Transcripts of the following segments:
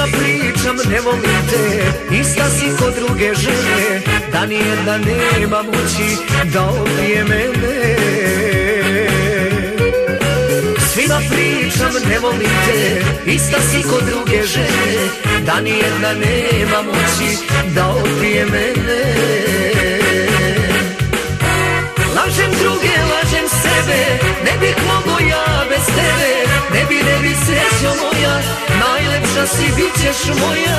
pričam, ne volim te, ista si ko druge žene, da nijedna nema moći da opije mene. Svima pričam, ne volim te, ista si ko druge žene, da nijedna nema moći da opije mene. Lažem druge, lažem sebe, ne bih mogo ja bez tebe, ne bi srećo moja, najlepša si, bit ćeš moja.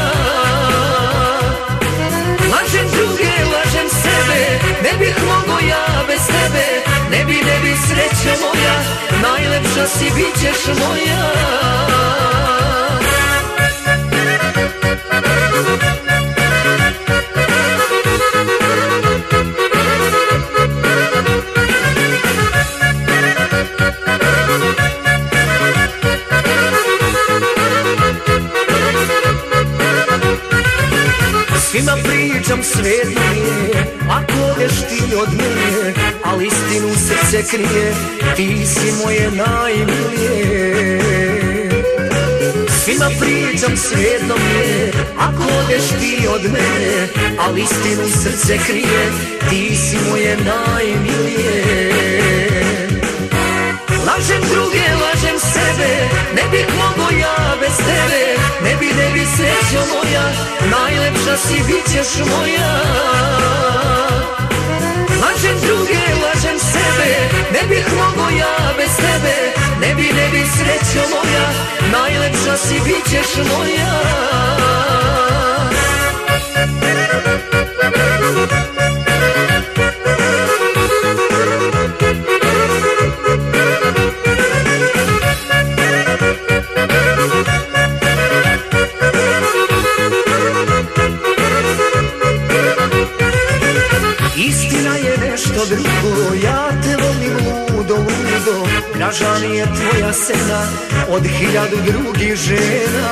Lažem druge, lažem sebe, ne bih mogo ja bez tebe, ne bi srećo moja, najlepša si, bit ćeš moja. Svima pričam, svejedno je, ako odeš ti od mene, ali istinu srce krije, ti si moje najmilije. Svima pričam, svejedno je, ako odeš ti od mene, ali istinu srce krije, ti si moje najmilije. Lažem druge, lažem sebe, ne bih mogo ja bez tebe, ne bi srećo moja, najlepša si, bit ćeš moja. Lažem druge, lažem sebe, ne bih mogo ja bez tebe, ne bi srećo moja, najlepša si, bit ćeš moja. Istina je nešto drugo, ja te volim ludo, ludo, draža mi je tvoja sena od 1000 drugih žena.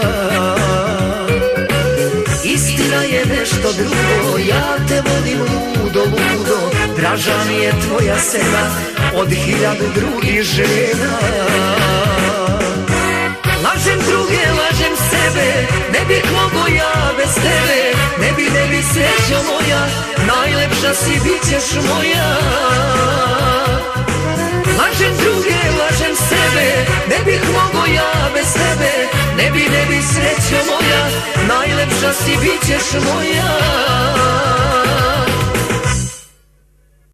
Istina je nešto drugo, ja te volim ludo, ludo, draža mi je tvoja sena od 1000 drugih žena. Lažem druge, lažem sebe, ne bih mogo ja bez tebe, ne bi srećo moja, najlepša si, bit ćeš moja. Lažem druge, lažem sebe, ne bih mogo ja bez tebe, ne bi srećo moja, najlepša si, bit ćeš moja.